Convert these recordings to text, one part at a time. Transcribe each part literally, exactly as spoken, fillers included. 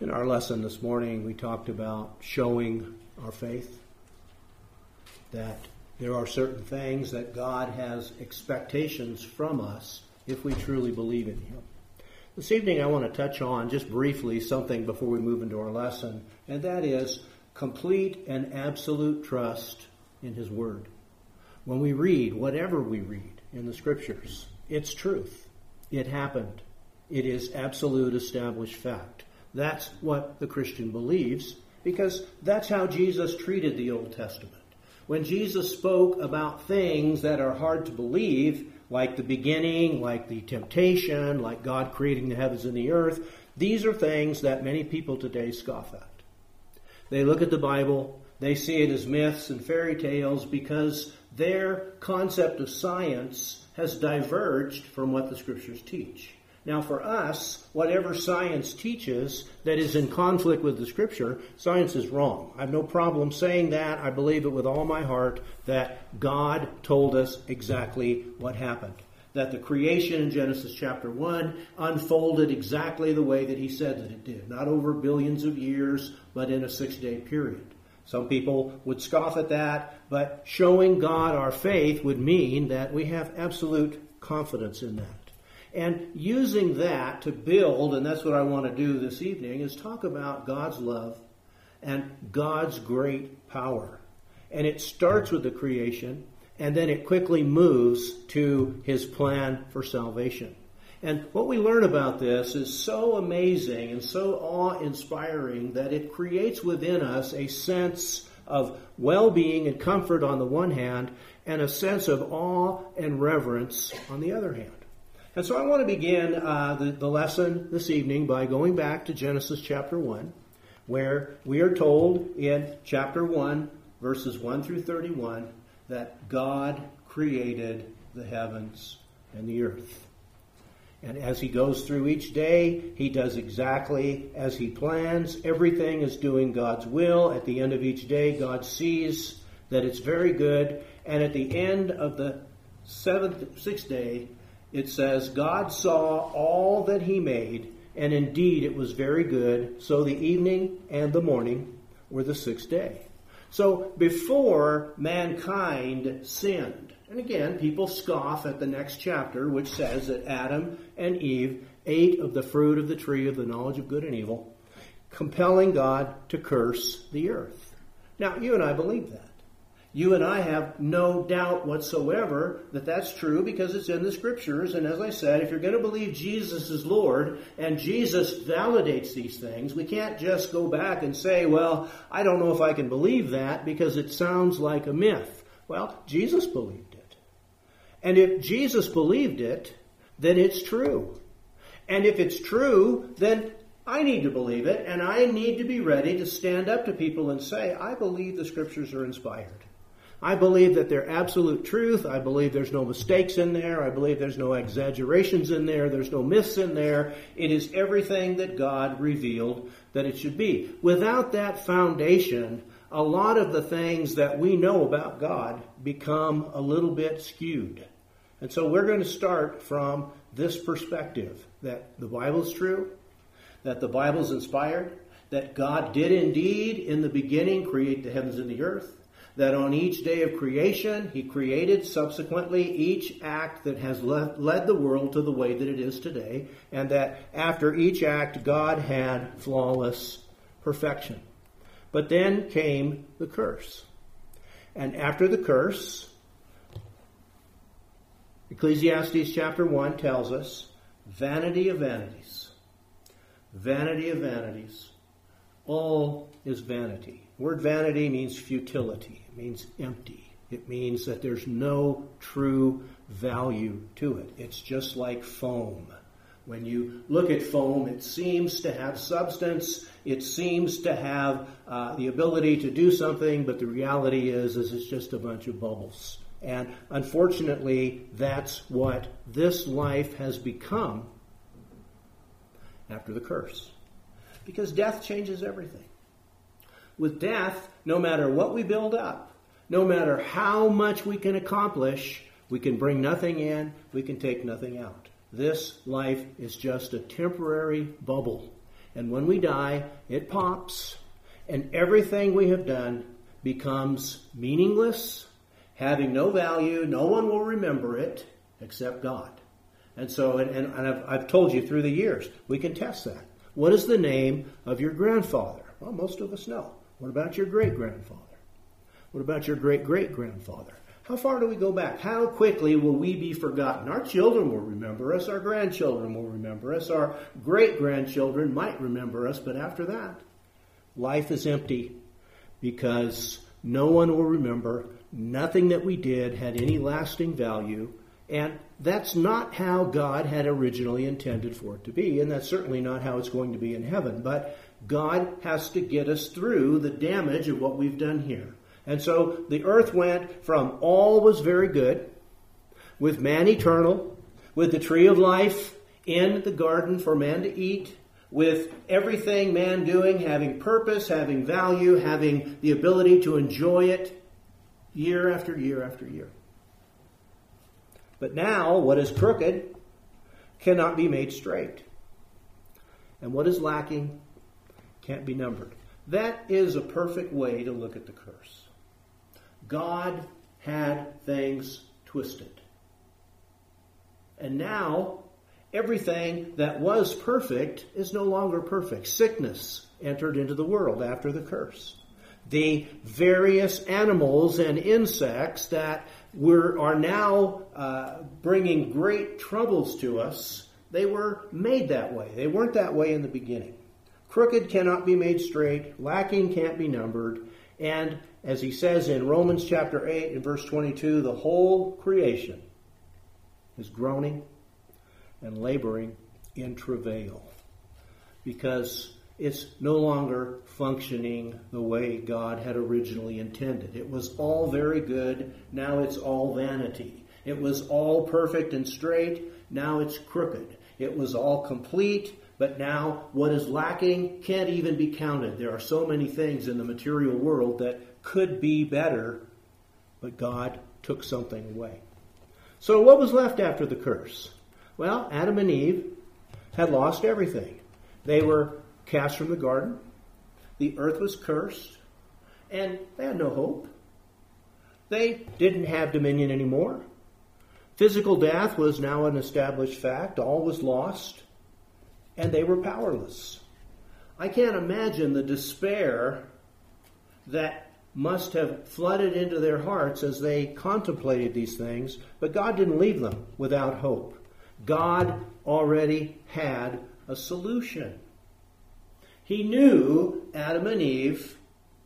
In our lesson this morning, we talked about showing our faith, that there are certain things that God has expectations from us if we truly believe in Him. This evening I want to touch on, just briefly, something before we move into our lesson, and that is complete and absolute trust in His Word. When we read, whatever we read in the Scriptures, it's truth. It happened. It is absolute established fact. That's what the Christian believes, because that's how Jesus treated the Old Testament. When Jesus spoke about things that are hard to believe, like the beginning, like the temptation, like God creating the heavens and the earth, these are things that many people today scoff at. They look at the Bible, they see it as myths and fairy tales because their concept of science has diverged from what the Scriptures teach. Now for us, whatever science teaches that is in conflict with the Scripture, science is wrong. I have no problem saying that. I believe it with all my heart that God told us exactly what happened. That the creation in Genesis chapter one unfolded exactly the way that He said that it did. Not over billions of years, but in a six-day period. Some people would scoff at that, but showing God our faith would mean that we have absolute confidence in that. And using that to build, and that's what I want to do this evening, is talk about God's love and God's great power. And it starts with the creation, and then it quickly moves to His plan for salvation. And what we learn about this is so amazing and so awe-inspiring that it creates within us a sense of well-being and comfort on the one hand, and a sense of awe and reverence on the other hand. And so I want to begin uh, the, the lesson this evening by going back to Genesis chapter one, where we are told in chapter one, verses one through thirty-one, that God created the heavens and the earth. And as He goes through each day, He does exactly as He plans. Everything is doing God's will. At the end of each day, God sees that it's very good. And at the end of the seventh, sixth day, it says, God saw all that He made, and indeed it was very good. So the evening and the morning were the sixth day. So before mankind sinned, and again, people scoff at the next chapter, which says that Adam and Eve ate of the fruit of the tree of the knowledge of good and evil, compelling God to curse the earth. Now, you and I believe that. You and I have no doubt whatsoever that that's true because it's in the Scriptures. And as I said, if you're going to believe Jesus is Lord and Jesus validates these things, we can't just go back and say, well, I don't know if I can believe that because it sounds like a myth. Well, Jesus believed it. And if Jesus believed it, then it's true. And if it's true, then I need to believe it, and I need to be ready to stand up to people and say, I believe the Scriptures are inspired. I believe that they're absolute truth. I believe there's no mistakes in there. I believe there's no exaggerations in there. There's no myths in there. It is everything that God revealed that it should be. Without that foundation, a lot of the things that we know about God become a little bit skewed. And so we're going to start from this perspective, that the Bible is true, that the Bible is inspired, that God did indeed in the beginning create the heavens and the earth, that on each day of creation, He created subsequently each act that has led, led the world to the way that it is today, and that after each act, God had flawless perfection. But then came the curse. And after the curse, Ecclesiastes chapter one tells us, vanity of vanities, vanity of vanities, all is vanity. The word vanity means futility. It means empty. It means that there's no true value to it. It's just like foam. When you look at foam, it seems to have substance. It seems to have uh, the ability to do something, but the reality is, is it's just a bunch of bubbles. And unfortunately, that's what this life has become after the curse. Because death changes everything. With death, no matter what we build up, no matter how much we can accomplish, we can bring nothing in, we can take nothing out. This life is just a temporary bubble. And when we die, it pops, and everything we have done becomes meaningless, having no value. No one will remember it except God. And so, and, and I've, I've told you through the years, we can test that. What is the name of your grandfather? Well, most of us know. What about your great-grandfather? What about your great-great-grandfather? How far do we go back? How quickly will we be forgotten? Our children will remember us. Our grandchildren will remember us. Our great-grandchildren might remember us. But after that, life is empty because no one will remember. Nothing that we did had any lasting value. And that's not how God had originally intended for it to be. And that's certainly not how it's going to be in heaven. But God has to get us through the damage of what we've done here. And so the earth went from all was very good, with man eternal, with the tree of life in the garden for man to eat, with everything man doing, having purpose, having value, having the ability to enjoy it year after year after year. But now what is crooked cannot be made straight. And what is lacking can't be numbered. That is a perfect way to look at the curse. God had things twisted. And now, everything that was perfect is no longer perfect. Sickness entered into the world after the curse. The various animals and insects that were, are now uh, bringing great troubles to us, they were made that way. They weren't that way in the beginning. Crooked cannot be made straight. Lacking can't be numbered. And as he says in Romans chapter eight and verse twenty-two, the whole creation is groaning and laboring in travail because it's no longer functioning the way God had originally intended. It was all very good. Now it's all vanity. It was all perfect and straight. Now it's crooked. It was all complete. But now what is lacking can't even be counted. There are so many things in the material world that could be better, but God took something away. So what was left after the curse? Well, Adam and Eve had lost everything. They were cast from the garden. The earth was cursed, and they had no hope. They didn't have dominion anymore. Physical death was now an established fact. All was lost. And they were powerless. I can't imagine the despair that must have flooded into their hearts as they contemplated these things, but God didn't leave them without hope. God already had a solution. He knew Adam and Eve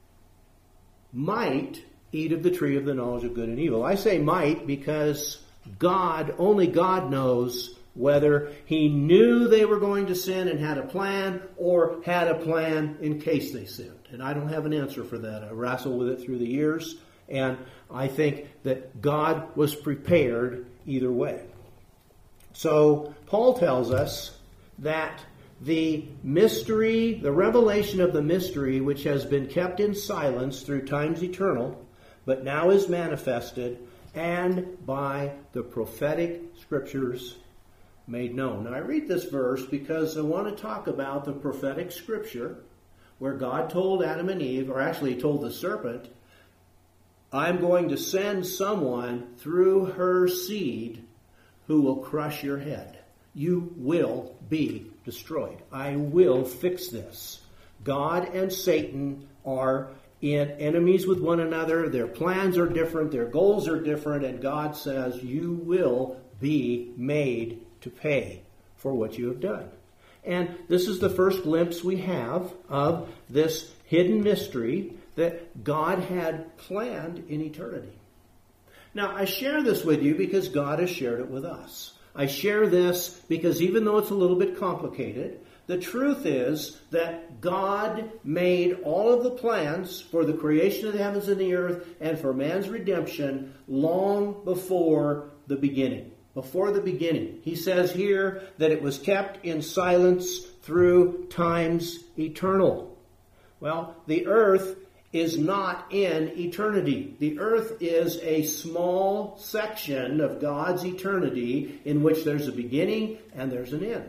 might eat of the tree of the knowledge of good and evil. I say might because God, only God knows whether he knew they were going to sin and had a plan, or had a plan in case they sinned. And I don't have an answer for that. I wrestled with it through the years, and I think that God was prepared either way. So Paul tells us that the mystery, the revelation of the mystery, which has been kept in silence through times eternal, but now is manifested, and by the prophetic scriptures made known. Now I read this verse because I want to talk about the prophetic scripture where God told Adam and Eve, or actually he told the serpent, I'm going to send someone through her seed who will crush your head. You will be destroyed. I will fix this. God and Satan are in enemies with one another. Their plans are different. Their goals are different. And God says, you will be made to pay for what you have done. And this is the first glimpse we have of this hidden mystery that God had planned in eternity. Now, I share this with you because God has shared it with us. I share this because even though it's a little bit complicated, the truth is that God made all of the plans for the creation of the heavens and the earth and for man's redemption long before the beginning. Before the beginning. He says here that it was kept in silence through times eternal. Well, the earth is not in eternity. The earth is a small section of God's eternity in which there's a beginning and there's an end.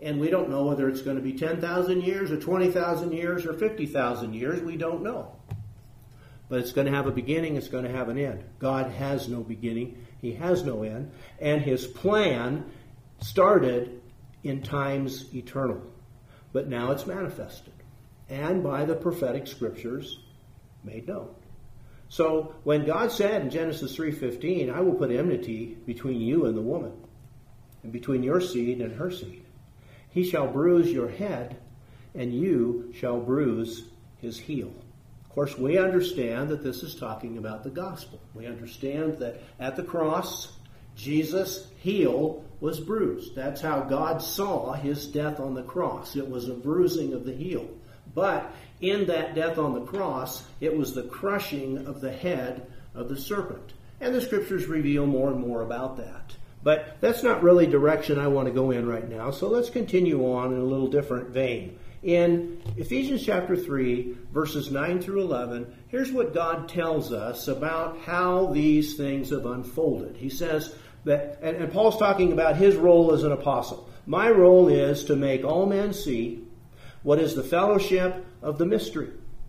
And we don't know whether it's going to be ten thousand years or twenty thousand years or fifty thousand years. We don't know. But it's going to have a beginning. It's going to have an end. God has no beginning. He has no end. And his plan started in times eternal. But now it's manifested. And by the prophetic scriptures made known. So when God said in Genesis three fifteen, I will put enmity between you and the woman, and between your seed and her seed. He shall bruise your head, and you shall bruise his heel. Of course, we understand that this is talking about the gospel. We understand that at the cross, Jesus' heel was bruised. That's how God saw his death on the cross. It was a bruising of the heel. But in that death on the cross, it was the crushing of the head of the serpent. And the scriptures reveal more and more about that. But that's not really direction I want to go in right now. So let's continue on in a little different vein. In Ephesians chapter three, verses nine through eleven, here's what God tells us about how these things have unfolded. He says that, and, and Paul's talking about his role as an apostle. My role is to make all men see what is the fellowship of the mystery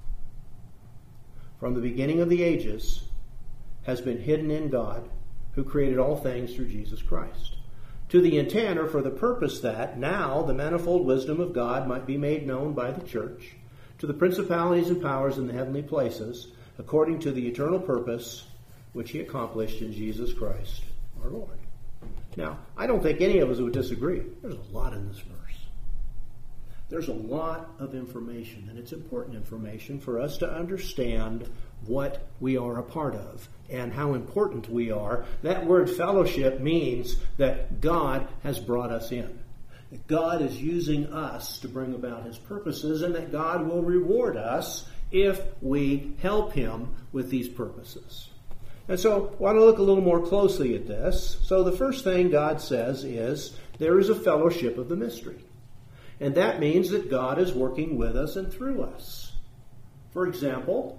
from the beginning of the ages has been hidden in God, who created all things through Jesus Christ, to the intent or for the purpose that now the manifold wisdom of God might be made known by the church to the principalities and powers in the heavenly places, according to the eternal purpose which he accomplished in Jesus Christ our Lord. Now, I don't think any of us would disagree. There's a lot in this verse. There's a lot of information, and it's important information for us to understand what we are a part of and how important we are. That word fellowship means that God has brought us in. That God is using us to bring about his purposes, and that God will reward us if we help him with these purposes. And so I want to look a little more closely at this. So the first thing God says is there is a fellowship of the mystery. And that means that God is working with us and through us. For example,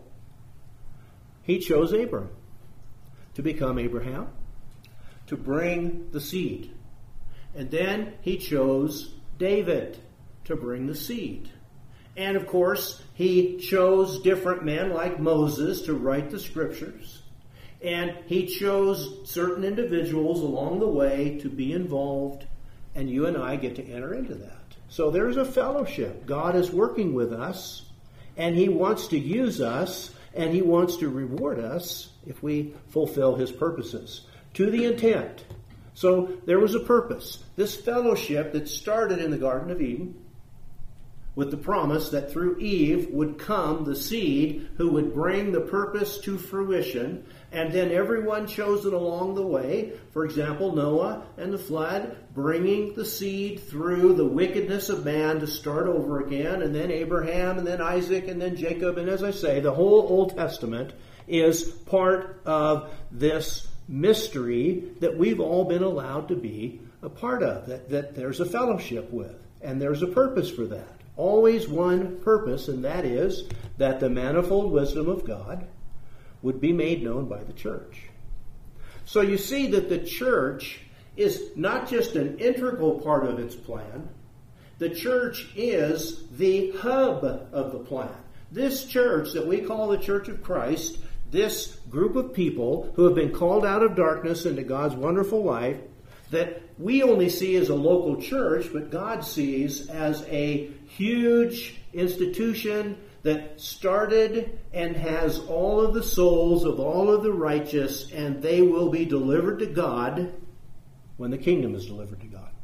he chose Abram to become Abraham, to bring the seed. And then he chose David to bring the seed. And of course, he chose different men like Moses to write the scriptures. And he chose certain individuals along the way to be involved, and you and I get to enter into that. So there's a fellowship. God is working with us, and he wants to use us, and he wants to reward us if we fulfill his purposes to the intent. So there was a purpose. This fellowship that started in the Garden of Eden with the promise that through Eve would come the seed who would bring the purpose to fruition, and then everyone chosen along the way, for example, Noah and the flood, bringing the seed through the wickedness of man to start over again, and then Abraham, and then Isaac, and then Jacob, and as I say, the whole Old Testament is part of this mystery that we've all been allowed to be a part of, that, that there's a fellowship with, and there's a purpose for that. Always one purpose, and that is that the manifold wisdom of God would be made known by the church. So you see that the church is not just an integral part of its plan. The church is the hub of the plan. This church that we call the Church of Christ, this group of people who have been called out of darkness into God's wonderful light, that we only see as a local church, but God sees as a huge institution that started and has all of the souls of all of the righteous, and they will be delivered to God when the kingdom is delivered to God.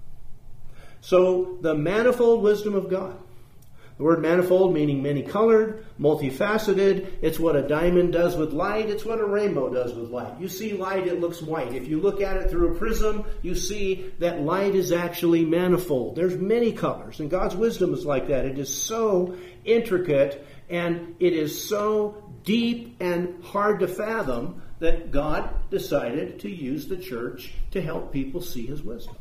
So the manifold wisdom of God. The word manifold meaning many-colored, multifaceted. It's what a diamond does with light. It's what a rainbow does with light. You see light, it looks white. If you look at it through a prism, you see that light is actually manifold. There's many colors, and God's wisdom is like that. It is so intricate, and it is so deep and hard to fathom that God decided to use the church to help people see his wisdom.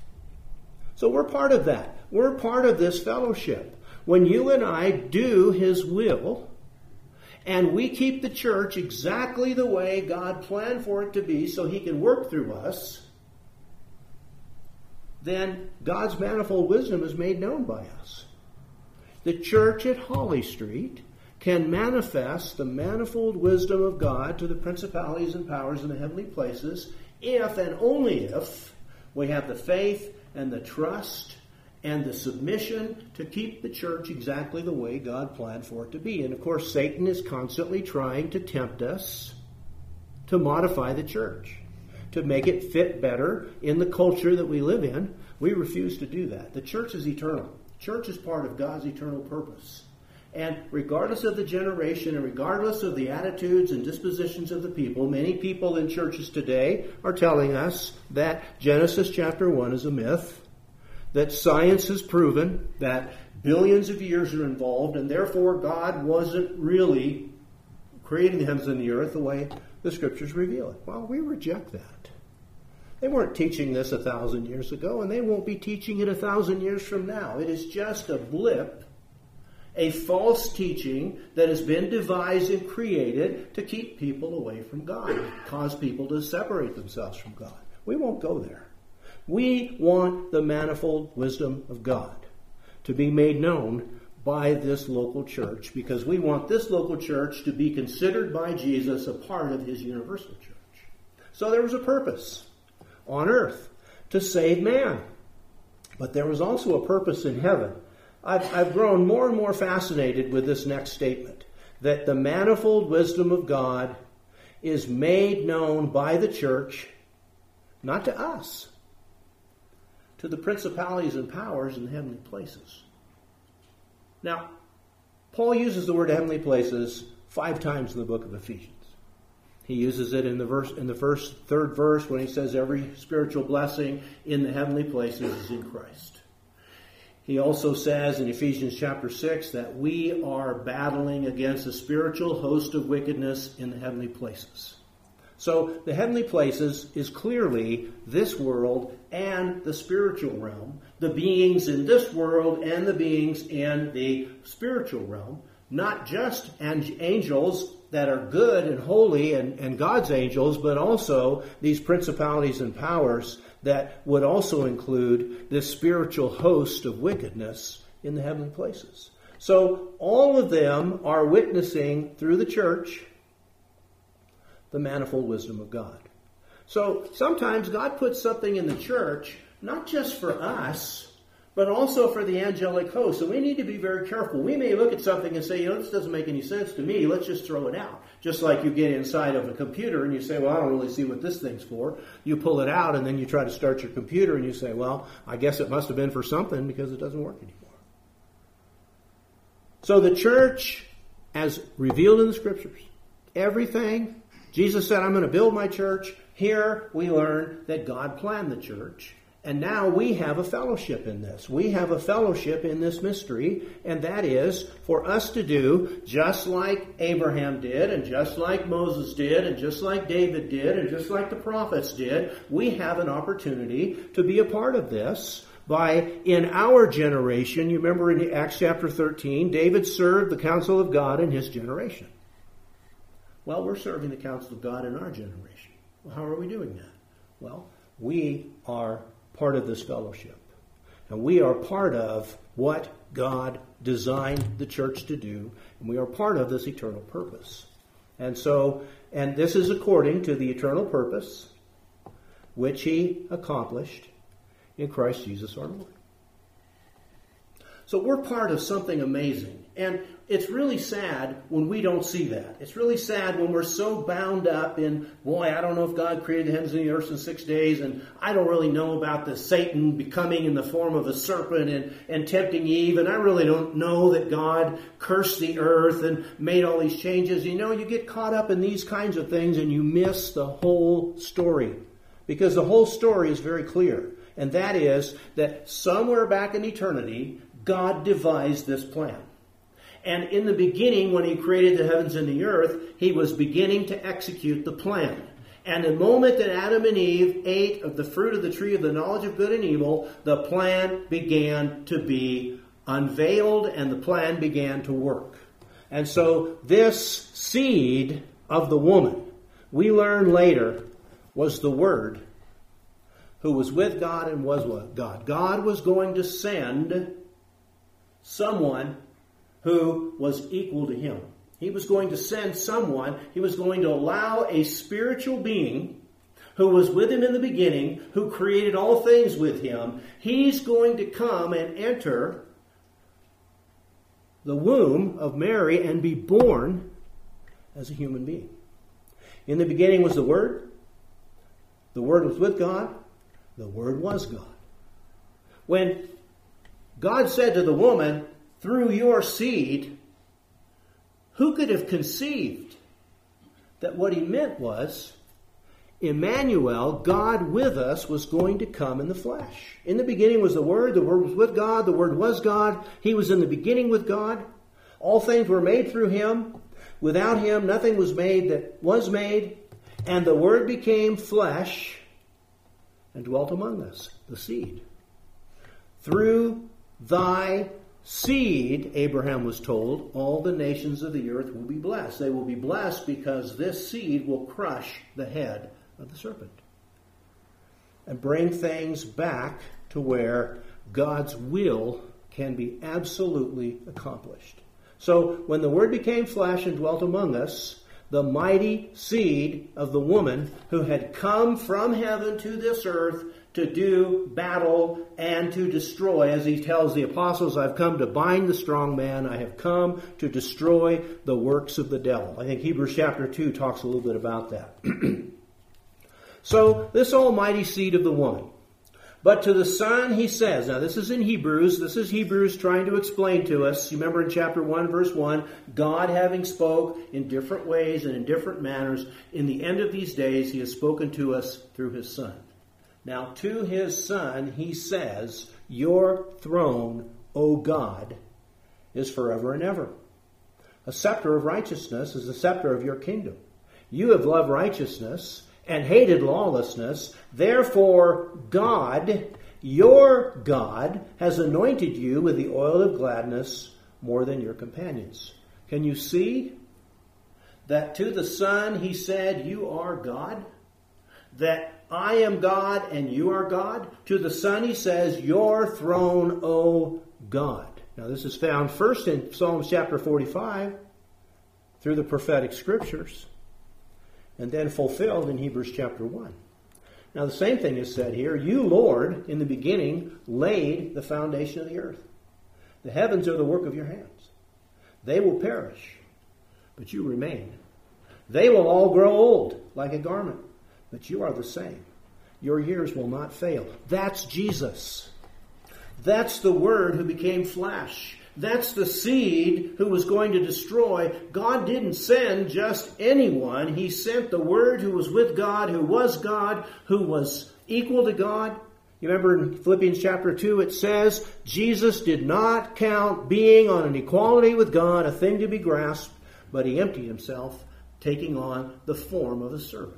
So we're part of that. We're part of this fellowship. When you and I do his will, and we keep the church exactly the way God planned for it to be so he can work through us, then God's manifold wisdom is made known by us. The church at Holly Street can manifest the manifold wisdom of God to the principalities and powers in the heavenly places if and only if we have the faith and the trust and the submission to keep the church exactly the way God planned for it to be. And of course, Satan is constantly trying to tempt us to modify the church, to make it fit better in the culture that we live in. We refuse to do that. The church is eternal. The church is part of God's eternal purpose. And regardless of the generation and regardless of the attitudes and dispositions of the people, many people in churches today are telling us that Genesis chapter one is a myth, that science has proven that billions of years are involved, and therefore God wasn't really creating the heavens and the earth the way the Scriptures reveal it. Well, we reject that. They weren't teaching this a thousand years ago, and they won't be teaching it a thousand years from now. It is just a blip, a false teaching that has been devised and created to keep people away from God, cause people to separate themselves from God. We won't go there. We want the manifold wisdom of God to be made known by this local church, because we want this local church to be considered by Jesus a part of his universal church. So there was a purpose on earth to save man. But there was also a purpose in heaven. I've, I've grown more and more fascinated with this next statement, that the manifold wisdom of God is made known by the church, not to us, to the principalities and powers in the heavenly places. Now, Paul uses the word heavenly places five times in the book of Ephesians. He uses it in the verse, in the first, third verse when he says every spiritual blessing in the heavenly places is in Christ. He also says in Ephesians chapter six that we are battling against a spiritual host of wickedness in the heavenly places. So the heavenly places is clearly this world and the spiritual realm, the beings in this world and the beings in the spiritual realm, not just angels that are good and holy and, and God's angels, but also these principalities and powers that would also include this spiritual host of wickedness in the heavenly places. So all of them are witnessing through the church the manifold wisdom of God. So sometimes God puts something in the church, not just for us, but also for the angelic host. So we need to be very careful. We may look at something and say, you know, this doesn't make any sense to me. Let's just throw it out. Just like you get inside of a computer and you say, well, I don't really see what this thing's for. You pull it out and then you try to start your computer and you say, well, I guess it must have been for something because it doesn't work anymore. So the church, as revealed in the Scriptures, everything, Jesus said, I'm going to build my church. Here we learn that God planned the church. And now we have a fellowship in this. We have a fellowship in this mystery, and that is for us to do just like Abraham did, and just like Moses did, and just like David did, and just like the prophets did. We have an opportunity to be a part of this by, in our generation, you remember in Acts chapter thirteen, David served the counsel of God in his generation. Well, we're serving the counsel of God in our generation. Well, how are we doing that? Well, we are part of this fellowship. And we are part of what God designed the church to do. And we are part of this eternal purpose. And so, and this is according to the eternal purpose which he accomplished in Christ Jesus our Lord. So we're part of something amazing. And it's really sad when we don't see that. It's really sad when we're so bound up in, boy, I don't know if God created the heavens and the earth in six days, and I don't really know about the Satan becoming in the form of a serpent and, and tempting Eve, and I really don't know that God cursed the earth and made all these changes. You know, you get caught up in these kinds of things and you miss the whole story. Because the whole story is very clear. And that is that somewhere back in eternity, God devised this plan. And in the beginning, when he created the heavens and the earth, he was beginning to execute the plan. And the moment that Adam and Eve ate of the fruit of the tree of the knowledge of good and evil, the plan began to be unveiled and the plan began to work. And so this seed of the woman, we learn later, was the Word. who was with God and was with God. God was going to send someone who was equal to him. He was going to send someone, he was going to allow a spiritual being who was with him in the beginning, who created all things with him. He's going to come and enter the womb of Mary and be born as a human being. In the beginning was the Word. The Word was with God. The Word was God. When God said to the woman, through your seed, who could have conceived that what he meant was Emmanuel, God with us, was going to come in the flesh. In the beginning was the Word. The Word was with God. The Word was God. He was in the beginning with God. All things were made through him. Without him, nothing was made that was made. And the Word became flesh and dwelt among us, the seed. Through thy seed, Abraham was told, all the nations of the earth will be blessed. They will be blessed because this seed will crush the head of the serpent and bring things back to where God's will can be absolutely accomplished. So when the Word became flesh and dwelt among us, the mighty seed of the woman who had come from heaven to this earth to do battle and to destroy, as he tells the apostles, I've come to bind the strong man, I have come to destroy the works of the devil. I think Hebrews chapter two talks a little bit about that. So, this almighty seed of the woman. But to the Son, he says, now this is in Hebrews, this is Hebrews trying to explain to us, you remember in chapter one, verse one, God having spoke in different ways and in different manners, in the end of these days, he has spoken to us through his Son. Now, to his Son, he says, your throne, O God, is forever and ever. A scepter of righteousness is the scepter of your kingdom. You have loved righteousness and hated lawlessness. Therefore, God, your God, has anointed you with the oil of gladness more than your companions. Can you see that to the Son he said, you are God? That I am God and you are God? To the Son he says, your throne, O God. Now this is found first in Psalms chapter forty-five through the prophetic scriptures, and then fulfilled in Hebrews chapter one. Now the same thing is said here. You, Lord, in the beginning laid the foundation of the earth. The heavens are the work of your hands. They will perish, but you remain. They will all grow old like a garment, but you are the same. Your years will not fail. That's Jesus. That's the Word who became flesh. That's the seed who was going to destroy. God didn't send just anyone. He sent the Word who was with God, who was God, who was equal to God. You remember in Philippians chapter two it says, Jesus did not count being on an equality with God a thing to be grasped, but he emptied himself, taking on the form of a servant.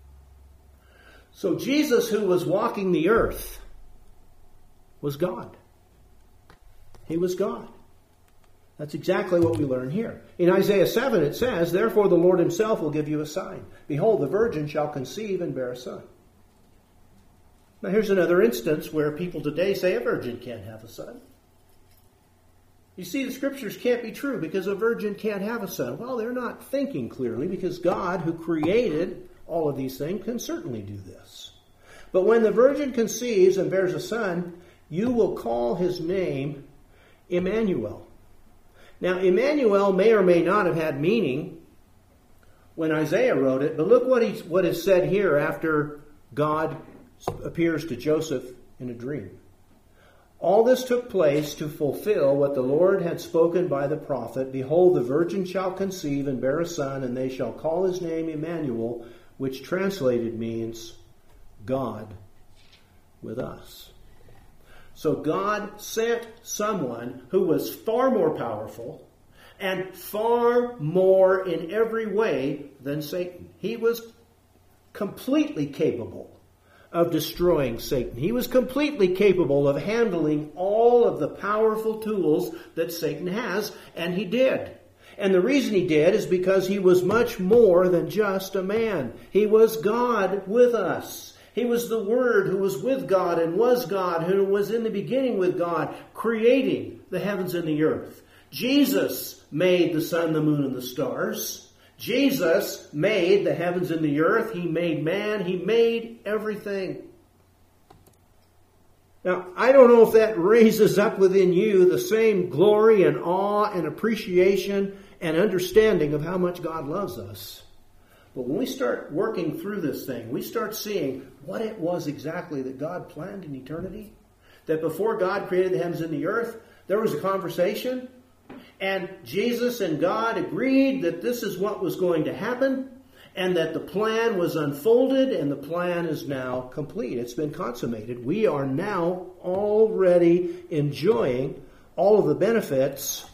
So Jesus, who was walking the earth, was God. He was God. That's exactly what we learn here. In Isaiah seven it says, therefore the Lord himself will give you a sign. Behold, the virgin shall conceive and bear a son. Now here's another instance where people today say a virgin can't have a son. You see, the scriptures can't be true because a virgin can't have a son. Well, they're not thinking clearly because God, who created all of these things, can certainly do this. But when the virgin conceives and bears a son, you will call his name Emmanuel. Now, Emmanuel may or may not have had meaning when Isaiah wrote it, but look what, he, what is said here after God appears to Joseph in a dream. All this took place to fulfill what the Lord had spoken by the prophet. Behold, the virgin shall conceive and bear a son, and they shall call his name Emmanuel, which translated means God with us. So God sent someone who was far more powerful and far more in every way than Satan. He was completely capable of destroying Satan. He was completely capable of handling all of the powerful tools that Satan has, and he did. And the reason he did is because he was much more than just a man. He was God with us. He was the Word who was with God and was God, who was in the beginning with God, creating the heavens and the earth. Jesus made the sun, the moon, and the stars. Jesus made the heavens and the earth. He made man. He made everything. Now, I don't know if that raises up within you the same glory and awe and appreciation and understanding of how much God loves us. But when we start working through this thing, we start seeing what it was exactly that God planned in eternity. That before God created the heavens and the earth, there was a conversation, and Jesus and God agreed that this is what was going to happen, and that the plan was unfolded, and the plan is now complete. It's been consummated. We are now already enjoying all of the benefits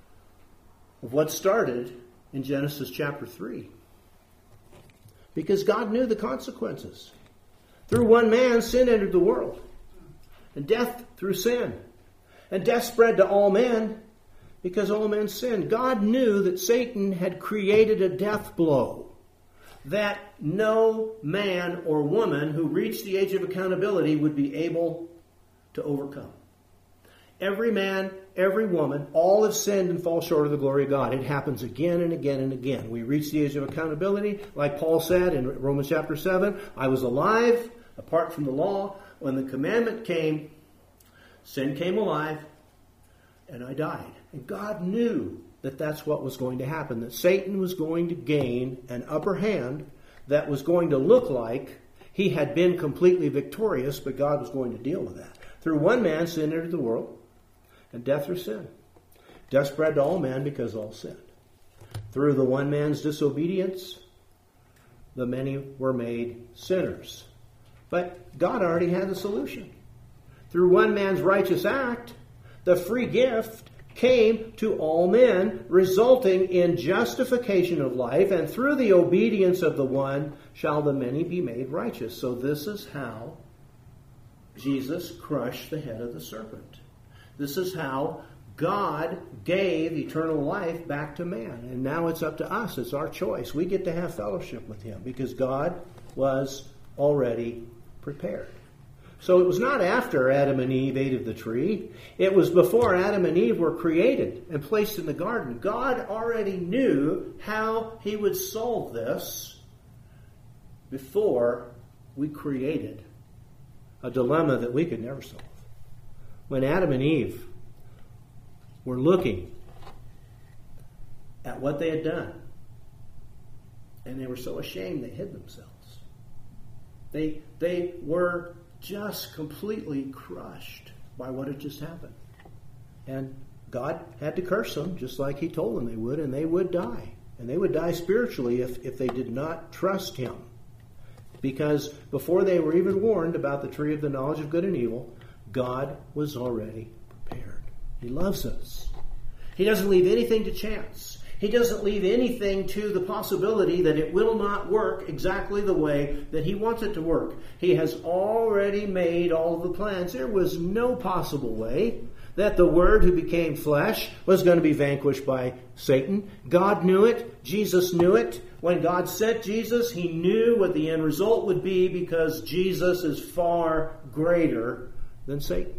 of what started in Genesis chapter three. Because God knew the consequences. Through one man, sin entered the world. And death through sin. And death spread to all men because all men sinned. God knew that Satan had created a death blow that no man or woman who reached the age of accountability would be able to overcome. Every man, every woman, all have sinned and fall short of the glory of God. It happens again and again and again. We reach the age of accountability. Like Paul said in Romans chapter seven, I was alive apart from the law. When the commandment came, sin came alive, and I died. And God knew that that's what was going to happen, that Satan was going to gain an upper hand that was going to look like he had been completely victorious, but God was going to deal with that. Through one man, sin entered the world, and death through sin. Death spread to all men because all sinned. Through the one man's disobedience, the many were made sinners. But God already had the solution. Through one man's righteous act, the free gift came to all men, resulting in justification of life, and through the obedience of the one shall the many be made righteous. So this is how Jesus crushed the head of the serpent. This is how God gave eternal life back to man. And now it's up to us. It's our choice. We get to have fellowship with Him because God was already prepared. So it was not after Adam and Eve ate of the tree. It was before Adam and Eve were created and placed in the garden. God already knew how He would solve this before we created a dilemma that we could never solve. When Adam and Eve were looking at what they had done, and they were so ashamed they hid themselves. They, they were just completely crushed by what had just happened. And God had to curse them, just like He told them they would, and they would die. And they would die spiritually if, if they did not trust Him. Because before they were even warned about the tree of the knowledge of good and evil, God was already prepared. He loves us. He doesn't leave anything to chance. He doesn't leave anything to the possibility that it will not work exactly the way that He wants it to work. He has already made all of the plans. There was no possible way that the Word who became flesh was going to be vanquished by Satan. God knew it. Jesus knew it. When God sent Jesus, He knew what the end result would be because Jesus is far greater than Satan.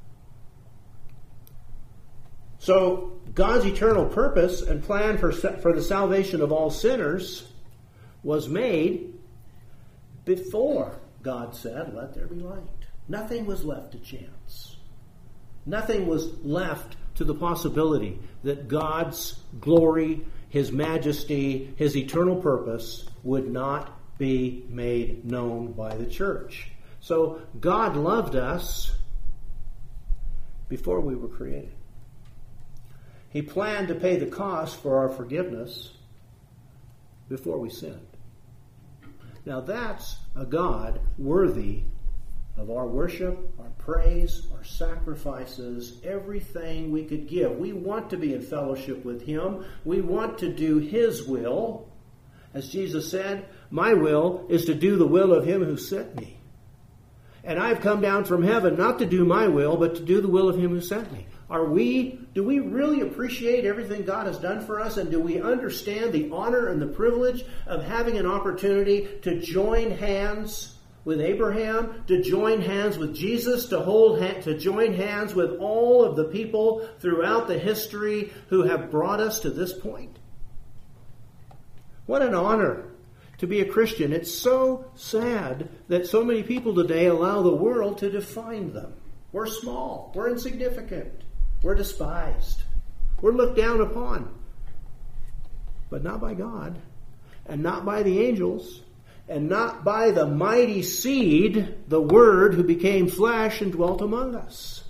So God's eternal purpose and plan for, for the salvation of all sinners was made before God said, let there be light. Nothing was left to chance. Nothing was left to the possibility that God's glory, His majesty, His eternal purpose would not be made known by the church. So God loved us before we were created. He planned to pay the cost for our forgiveness before we sinned. Now that's a God worthy of our worship, our praise, our sacrifices, everything we could give. We want to be in fellowship with Him. We want to do His will. As Jesus said, my will is to do the will of Him who sent me. And I've come down from heaven not to do my will, but to do the will of Him who sent me. Are we, do we really appreciate everything God has done for us? And do we understand the honor and the privilege of having an opportunity to join hands with Abraham, to join hands with Jesus, to hold ha- to join hands with all of the people throughout the history who have brought us to this point. What an honor to be a Christian. It's so sad that so many people today allow the world to define them. We're small. We're insignificant. We're despised. We're looked down upon. But not by God, and not by the angels, and not by the mighty seed, the Word, who became flesh and dwelt among us.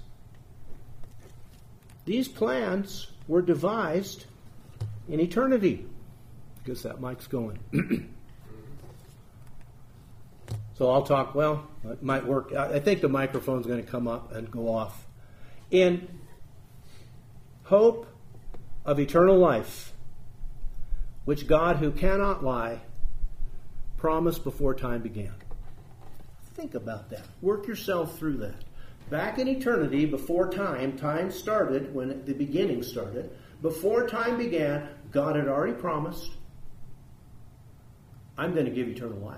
These plans were devised in eternity. I guess that mic's going. So I'll talk, well, it might work. I think the microphone's going to come up and go off. In hope of eternal life, which God, who cannot lie, promised before time began. Think about that. Work yourself through that. Back in eternity, before time, time started, when the beginning started, before time began, God had already promised, I'm going to give eternal life.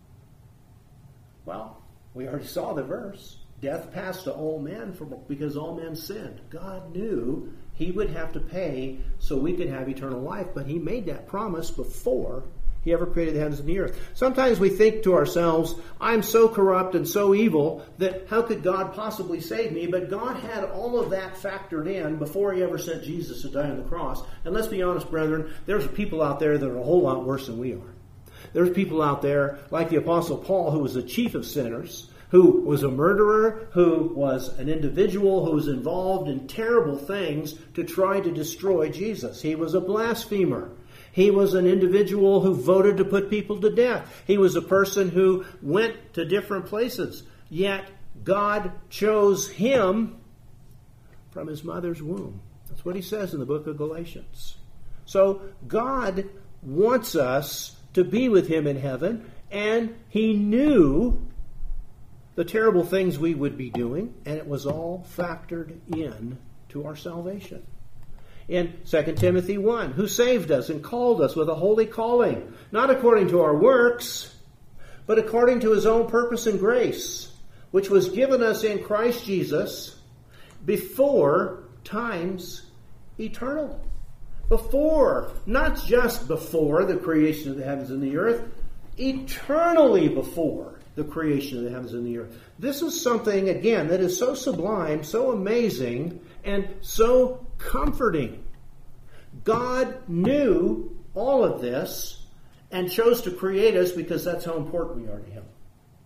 Well, we already saw the verse. Death passed to all men for, because all men sinned. God knew He would have to pay so we could have eternal life, but He made that promise before He ever created the heavens and the earth. Sometimes we think to ourselves, I'm so corrupt and so evil that how could God possibly save me? But God had all of that factored in before He ever sent Jesus to die on the cross. And let's be honest, brethren, there's people out there that are a whole lot worse than we are. There's people out there like the Apostle Paul, who was the chief of sinners, who was a murderer, who was an individual who was involved in terrible things to try to destroy Jesus. He was a blasphemer. He was an individual who voted to put people to death. He was a person who went to different places. Yet God chose him from his mother's womb. That's what he says in the book of Galatians. So God wants us to be with him in heaven, and he knew the terrible things we would be doing, and it was all factored in to our salvation. In Second Timothy one, who saved us and called us with a holy calling, not according to our works, but according to his own purpose and grace, which was given us in Christ Jesus before times eternal. Before, not just before the creation of the heavens and the earth, eternally before the creation of the heavens and the earth. This is something, again, that is so sublime, so amazing, and so comforting. God knew all of this and chose to create us because that's how important we are to him.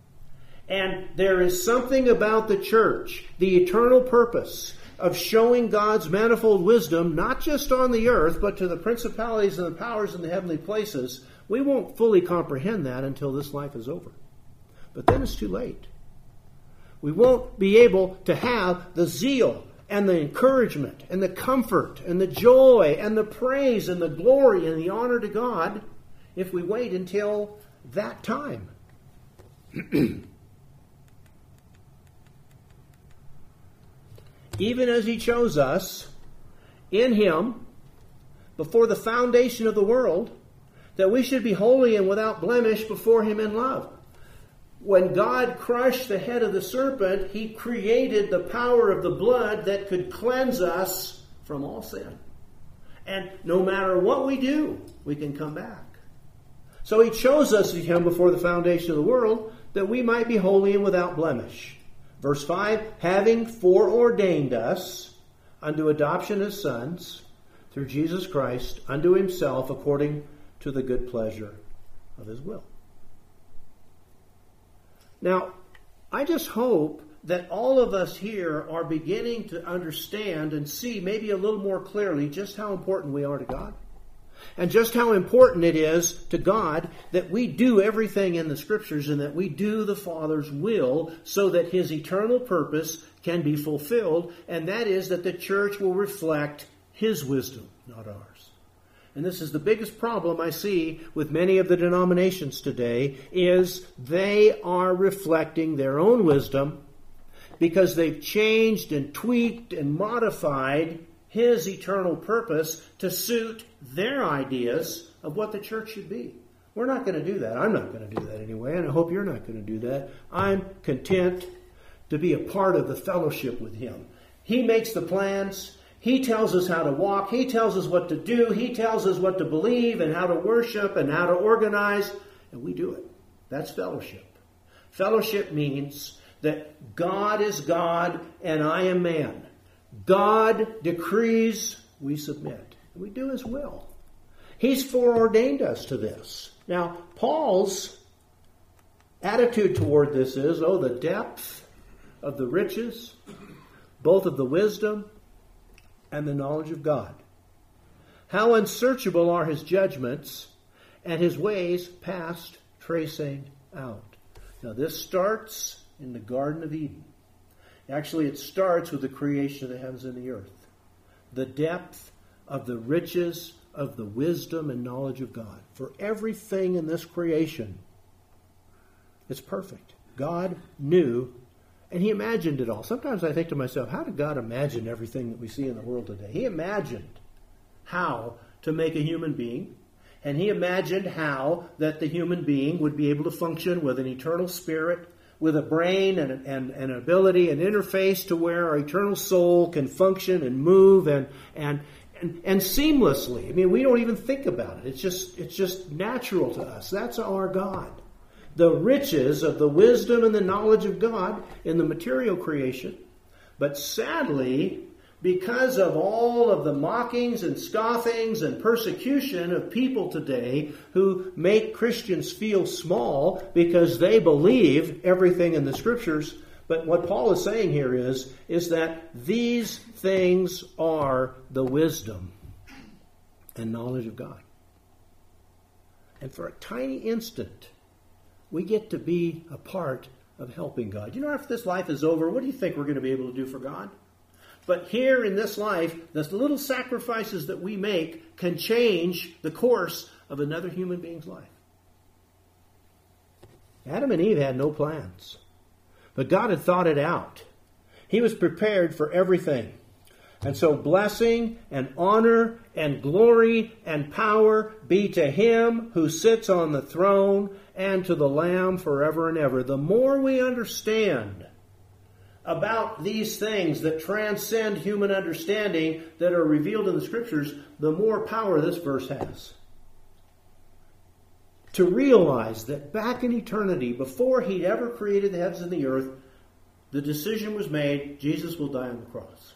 And there is something about the church, the eternal purpose of showing God's manifold wisdom, not just on the earth, but to the principalities and the powers in the heavenly places. We won't fully comprehend that until this life is over. But then it's too late. We won't be able to have the zeal and the encouragement and the comfort and the joy and the praise and the glory and the honor to God if we wait until that time. Even as he chose us in him before the foundation of the world, that we should be holy and without blemish before him in love. When God crushed the head of the serpent, he created the power of the blood that could cleanse us from all sin. And no matter what we do, we can come back. So he chose us in him before the foundation of the world, that we might be holy and without blemish. Verse five, having foreordained us unto adoption as sons through Jesus Christ unto himself according to the good pleasure of his will. Now, I just hope that all of us here are beginning to understand and see maybe a little more clearly just how important we are to God. And just how important it is to God that we do everything in the Scriptures and that we do the Father's will so that his eternal purpose can be fulfilled, and that is that the church will reflect his wisdom, not ours. And this is the biggest problem I see with many of the denominations today, is they are reflecting their own wisdom because they've changed and tweaked and modified his eternal purpose to suit their ideas of what the church should be. We're not going to do that. I'm not going to do that anyway, and I hope you're not going to do that. I'm content to be a part of the fellowship with Him. He makes the plans. He tells us how to walk. He tells us what to do. He tells us what to believe and how to worship and how to organize, and we do it. That's fellowship. Fellowship means that God is God and I am man. God decrees, we submit. We do His will. He's foreordained us to this. Now, Paul's attitude toward this is, oh, the depth of the riches, both of the wisdom and the knowledge of God. How unsearchable are His judgments and His ways past tracing out. Now, this starts in the Garden of Eden. Actually, it starts with the creation of the heavens and the earth. The depth of the riches of the wisdom and knowledge of God. For everything in this creation, it's perfect. God knew, and He imagined it all. Sometimes I think to myself, how did God imagine everything that we see in the world today? He imagined how to make a human being, and He imagined how that the human being would be able to function with an eternal spirit, with a brain and, and, and an ability, an interface to where our eternal soul can function and move and, and, and, and seamlessly. I mean, we don't even think about it. It's just, it's just natural to us. That's our God. The riches of the wisdom and the knowledge of God in the material creation. But sadly, because of all of the mockings and scoffings and persecution of people today who make Christians feel small because they believe everything in the Scriptures, but what Paul is saying here is, is that these things are the wisdom and knowledge of God. And for a tiny instant, we get to be a part of helping God. You know, after this life is over, what do you think we're going to be able to do for God? But here in this life, the little sacrifices that we make can change the course of another human being's life. Adam and Eve had no plans, but God had thought it out. He was prepared for everything. And so blessing and honor and glory and power be to Him who sits on the throne and to the Lamb forever and ever. The more we understand about these things that transcend human understanding that are revealed in the Scriptures, the more power this verse has. To realize that back in eternity, before He'd ever created the heavens and the earth, the decision was made, Jesus will die on the cross.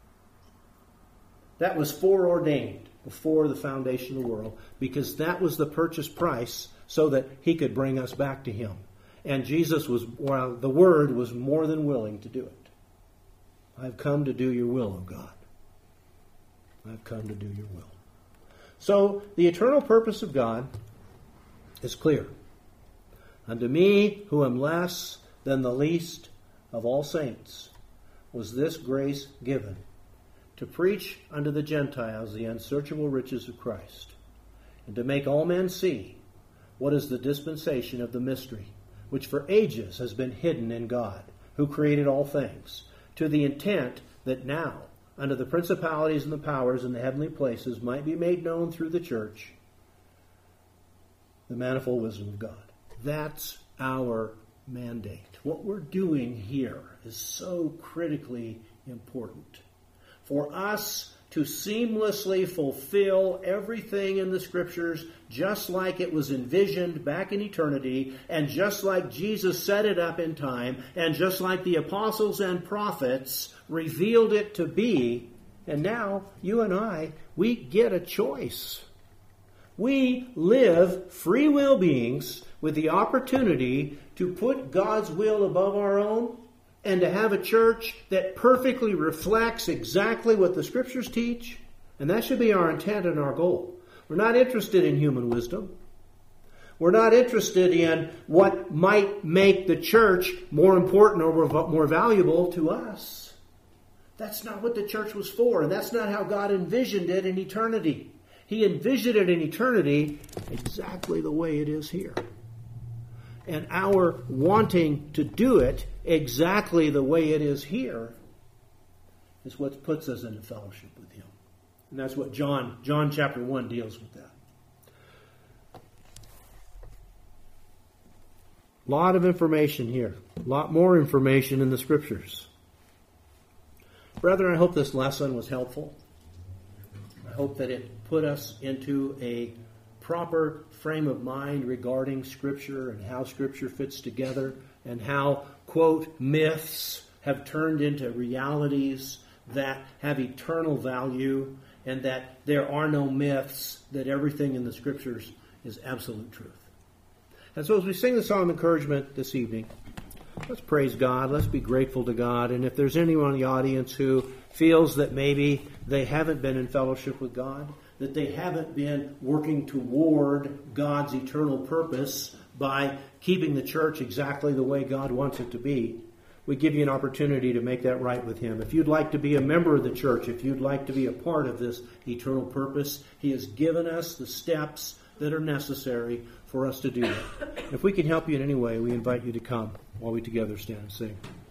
That was foreordained before the foundation of the world, because that was the purchase price so that He could bring us back to Him. And Jesus was, well, the Word was more than willing to do it. I've come to do your will, O God. I've come to do your will. So, the eternal purpose of God is clear. Unto me, who am less than the least of all saints, was this grace given, to preach unto the Gentiles the unsearchable riches of Christ, and to make all men see what is the dispensation of the mystery, which for ages has been hidden in God, who created all things, to the intent that now, under the principalities and the powers in the heavenly places, might be made known through the church the manifold wisdom of God. That's our mandate. What we're doing here is so critically important. For us to seamlessly fulfill everything in the Scriptures just like it was envisioned back in eternity, and just like Jesus set it up in time, and just like the apostles and prophets revealed it to be. And now, you and I, we get a choice. We live free will beings with the opportunity to put God's will above our own, and to have a church that perfectly reflects exactly what the Scriptures teach. And that should be our intent and our goal. We're not interested in human wisdom. We're not interested in what might make the church more important or more valuable to us. That's not what the church was for, and that's not how God envisioned it in eternity. He envisioned it in eternity exactly the way it is here. And our wanting to do it exactly the way it is here is what puts us into fellowship with Him. And that's what John, John chapter one deals with that. A lot of information here. A lot more information in the Scriptures. Brethren, I hope this lesson was helpful. I hope that it put us into a proper frame of mind regarding Scripture and how Scripture fits together and how, quote, myths have turned into realities that have eternal value, and that there are no myths, that everything in the Scriptures is absolute truth. And so as we sing the song of encouragement this evening, let's praise God, let's be grateful to God, and if there's anyone in the audience who feels that maybe they haven't been in fellowship with God, that they haven't been working toward God's eternal purpose by keeping the church exactly the way God wants it to be, we give you an opportunity to make that right with Him. If you'd like to be a member of the church, if you'd like to be a part of this eternal purpose, He has given us the steps that are necessary for us to do that. If we can help you in any way, we invite you to come while we together stand and sing.